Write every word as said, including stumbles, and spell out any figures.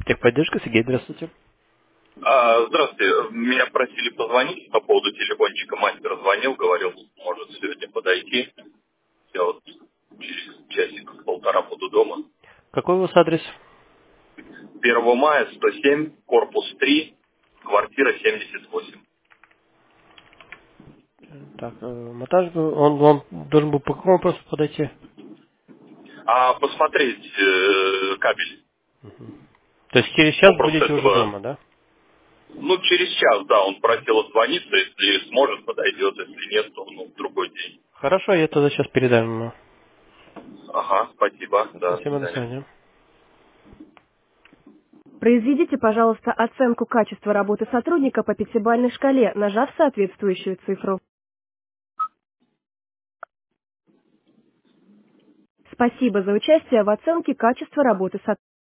Техподдержка, Сергей, здравствуйте. А, здравствуйте. Меня просили позвонить по поводу телефончика. Мастер звонил, говорил, может сегодня подойти. Я вот через часик-полтора буду дома. Какой у вас адрес? первого мая, сто семь, корпус три, квартира семьдесят восемь. Так, э, монтаж, он, он должен был по какому вопросу подойти? А посмотреть э, кабель. То есть через час Вопрос будете уже этого. дома, да? Ну, через час, да, он просил отзвониться, если сможет, подойдет, если нет, то ну, в другой день. Хорошо, я тогда сейчас передам ему. Ага, спасибо, да, до Спасибо, до свидания. свидания. Произведите, пожалуйста, оценку качества работы сотрудника по пятибалльной шкале, нажав соответствующую цифру. Спасибо за участие в оценке качества работы сотрудника.